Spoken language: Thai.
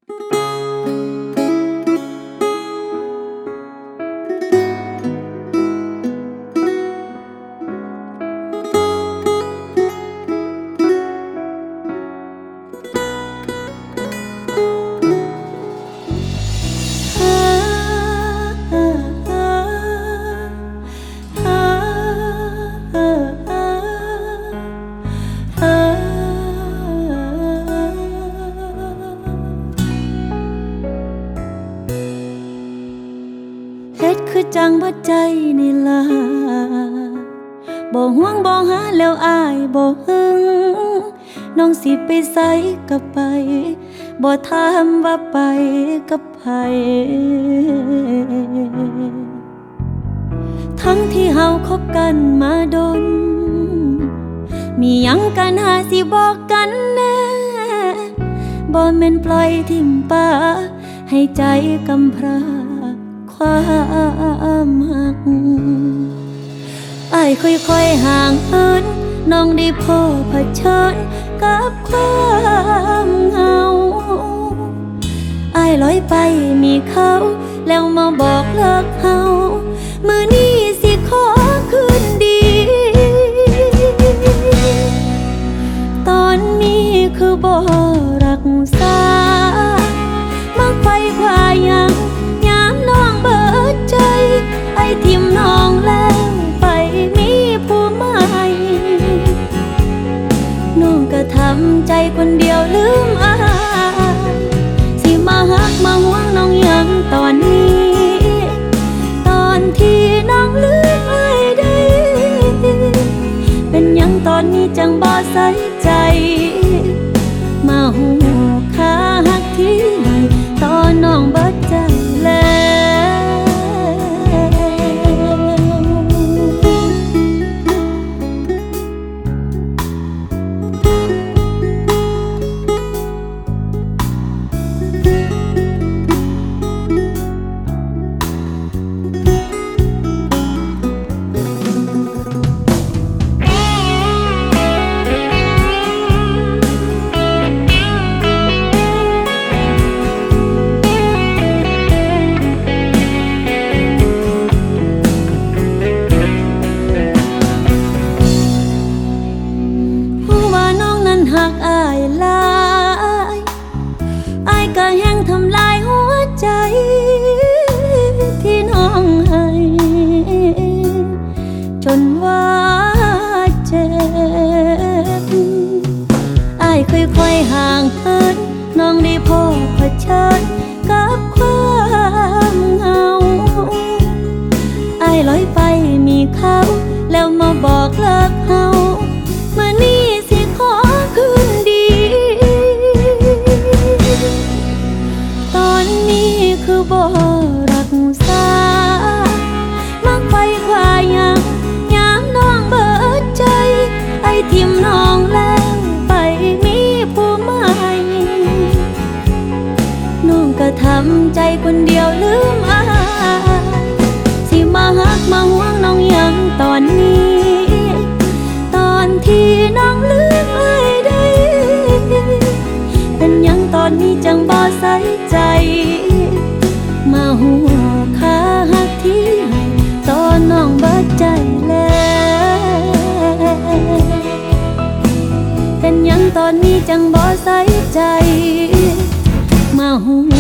เฮ็ดคือจังบ่ใจนี่ล่ะบ่ห่วงบ่หาแล้วอายบ่หึงน้องสิไปไสก็ไปบ่ถามว่าไปกับไผทั้งที่เฮาคบกันมาดนมีหยังกันหาสิบอกกันแน่บ่แม่นปล่อยทิ่มป่าให้ใจกำพร้าความหักอ้ายค่อยๆห่างเหินน้องได้พบเผชิญกับความเหงาอ้ายลอยไปมีเขาแล้วมาบอกเลิกเฮามื้อนี้สิขอคืนดีตอนนี้คือบ่รักษามักไฟพายังน้องเบิดใจไอ้ทิมน้องแล้วไปมีผู้ใหม่น้องก็ทำใจคนเดียวลืมอายสิมาหักมาห่วงน้องยังตอนนี้ตอนที่น้องลืมไอ้ได้เป็นยังตอนนี้จังบ่ใส่ใจมาหูค่าหักที่ไหนตอนน้องเบิดใจหักอ้ายหลายอ้ายก็แห้งทำลายหัวใจที่น้องให้จนว่าเจ็บอ้ายค่อยๆห่างเหินน้องได้พบเผชิญกับความเหงาอ้ายลอยไปมีเขาแล้วมาบอกเลิกเฮามื้อนี้คืนดีตอนนี้คือบ่รักษามักไฟควายังน้องเบิดใจไอ้ทิมน้องแล้วไปมีผู้ใหม่น้องก็ทำใจคนเดียวลืมอายสิมาหักมาห่วงน้องยังตอนนี้ตอนที่น้องลืมเป็นยังตอนนี้จังบ่ใส่ใจมาหัวค่าหักที่ให้ตอนน้องเบิดใจแล้วเป็นยังตอนนี้จังบ่ใส่ใจมาหั